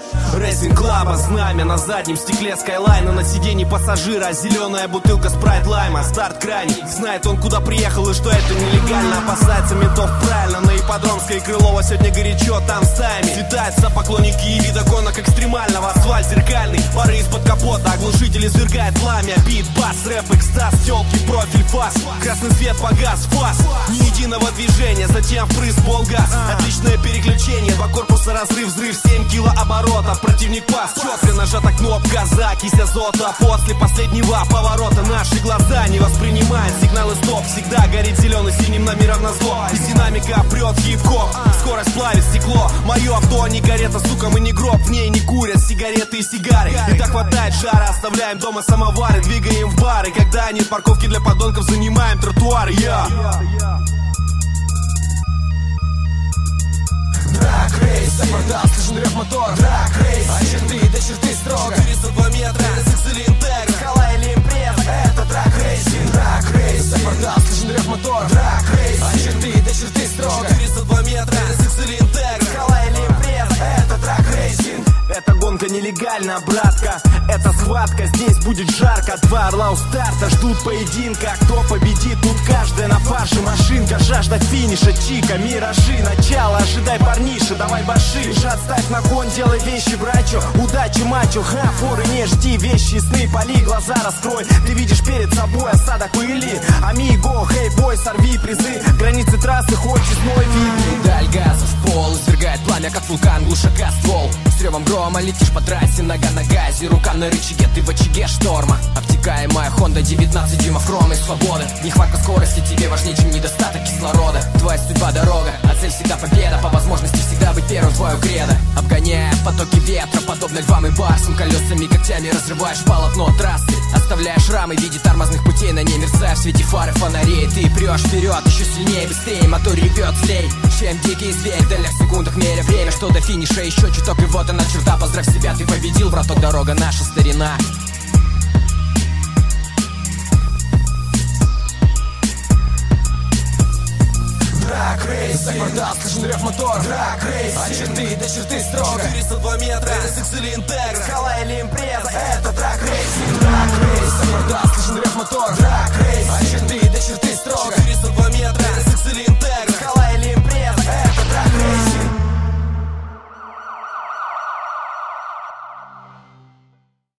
Рейсинг клаба, знамя на заднем стекле Скайлайна, на сиденье пассажира зеленая бутылка спрайт лайма. Старт крайний, знает он куда приехал и что это нелегально. Опасается ментов правильно, на Ипподромской и Крылова сегодня горячо, там стаями светаются поклонники и вида гонок экстремального. Асфальт зеркальный, пары из-под капота, оглушитель извергает пламя. Бит, бас, рэп, экстаз, тёлки, профиль, фас. Красный свет погас, фас, ни единого движения, затем впрыск, полгаз. Отличное переключение, два корпуса, разрыв, взрыв, 7 килооборотов. Противник пас, четко нажата кнопка, закись азота. После последнего поворота наши глаза не воспринимают сигналы стоп. Всегда горит зеленый, синим номером назло. Из динамика прет хип-хоп, скорость плавит стекло. Мое авто не карета, сука, мы не гроб. В ней не курят сигареты и сигары. И так хватает жара, оставляем дома самовары, двигаем в бары. Когда нет парковки для подонков, занимаем тротуары. Драг-рейс, заквартал, слышен рев мотор. Драг-рейс, от черты до черты строго. 402 метра, NSX или Интегра, Скала или импреза, это драг-рейсинг. Драг-рейс, заквартал, слышен рев мотор. Драг-рейс, от черты до черты строго. 402 метра, NSX или Интегра, Скала или импреза, это драг-рейсинг. эта гонка нелегальна, братка, это схватка, здесь будет жарко. Два орла у старта ждут поединка. Кто победит, тут каждая на фарше машинка. Жажда финиша, чика, миражи, начало. Ожидай, парниша, давай баши. Жад, ставь на кон, делай вещи, брачо. Удачи, мачо, ха, форы не жди. Вещи, сны, поли, глаза раскрой. Ты видишь перед собой осадок пыли. Амиго, хей, бой, сорви призы. Границы трассы, хоть честной вид. Педаль газа в пол, извергает пламя, как вулкан, глушака ствол. С ревом грома летишь по трассе, нога на газе, рука на рычаге, ты в очаге шторма. Обтекаемая Honda, 19 дюймов хрома и свободы. Нехватка скорости тебе важнее, чем недостаток кислорода. Твоя судьба дорога, а цель всегда победа. По возможности всегда быть первым, твое кредо. Обгоняя потоки ветра, подобно львам и барсам. Колесами, когтями разрываешь полотно трассы. Оставляешь шрамы в виде тормозных путей. На ней мерцая в свете фары фонарей. Ты прешь вперед, еще сильнее, быстрее. Мотор ревет злей, чем дикий зверь. В дальних секундах меря время, что до финиша еще чуток. И вот она черта, поздравь себя, ты победил, браток, дорога наша, старина. Драг-рейс, заквартал, слышен рев мотор. Драг-рейс, от черты до черты строго. 402 метра, NSX или Интегра, Скала или импреза, это драг-рейсинг. Драг-рейс, заквартал, слышен рев мотор. Драг-рейс,